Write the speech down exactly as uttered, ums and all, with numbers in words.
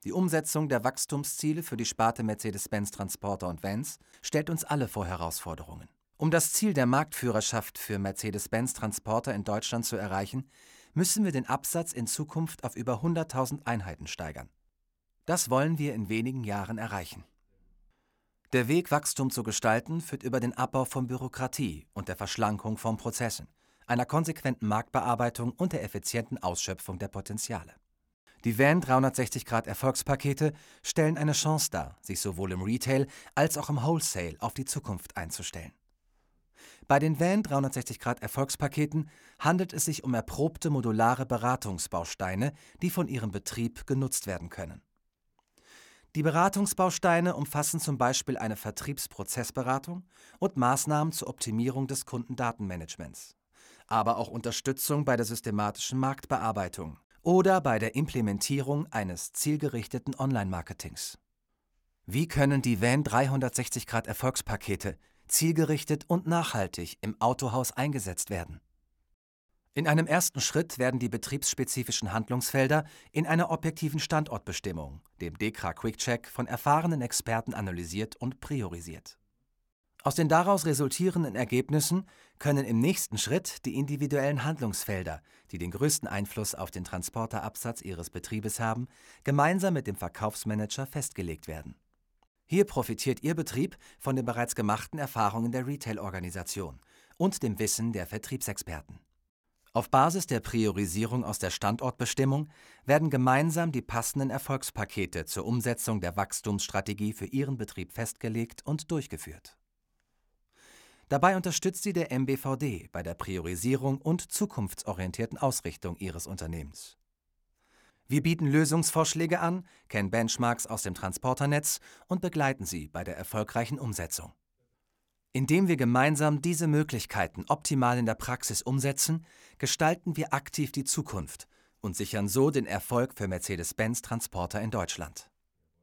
Die Umsetzung der Wachstumsziele für die Sparte Mercedes-Benz Transporter und Vans stellt uns alle vor Herausforderungen. Um das Ziel der Marktführerschaft für Mercedes-Benz Transporter in Deutschland zu erreichen, müssen wir den Absatz in Zukunft auf über hunderttausend Einheiten steigern. Das wollen wir in wenigen Jahren erreichen. Der Weg, Wachstum zu gestalten, führt über den Abbau von Bürokratie und der Verschlankung von Prozessen, einer konsequenten Marktbearbeitung und der effizienten Ausschöpfung der Potenziale. Die Van dreihundertsechzig Grad Erfolgspakete stellen eine Chance dar, sich sowohl im Retail als auch im Wholesale auf die Zukunft einzustellen. Bei den Van dreihundertsechzig Grad Erfolgspaketen handelt es sich um erprobte modulare Beratungsbausteine, die von Ihrem Betrieb genutzt werden können. Die Beratungsbausteine umfassen zum Beispiel eine Vertriebsprozessberatung und Maßnahmen zur Optimierung des Kundendatenmanagements, aber auch Unterstützung bei der systematischen Marktbearbeitung oder bei der Implementierung eines zielgerichteten Online-Marketings. Wie können die Van dreihundertsechzig Grad Erfolgspakete zielgerichtet und nachhaltig im Autohaus eingesetzt werden? In einem ersten Schritt werden die betriebsspezifischen Handlungsfelder in einer objektiven Standortbestimmung, dem D K R A Quick-Check, von erfahrenen Experten analysiert und priorisiert. Aus den daraus resultierenden Ergebnissen können im nächsten Schritt die individuellen Handlungsfelder, die den größten Einfluss auf den Transporterabsatz Ihres Betriebes haben, gemeinsam mit dem Verkaufsmanager festgelegt werden. Hier profitiert Ihr Betrieb von den bereits gemachten Erfahrungen der Retail-Organisation und dem Wissen der Vertriebsexperten. Auf Basis der Priorisierung aus der Standortbestimmung werden gemeinsam die passenden Erfolgspakete zur Umsetzung der Wachstumsstrategie für Ihren Betrieb festgelegt und durchgeführt. Dabei unterstützt Sie der M B V D bei der Priorisierung und zukunftsorientierten Ausrichtung Ihres Unternehmens. Wir bieten Lösungsvorschläge an, kennen Benchmarks aus dem Transporternetz und begleiten Sie bei der erfolgreichen Umsetzung. Indem wir gemeinsam diese Möglichkeiten optimal in der Praxis umsetzen, gestalten wir aktiv die Zukunft und sichern so den Erfolg für Mercedes-Benz Transporter in Deutschland.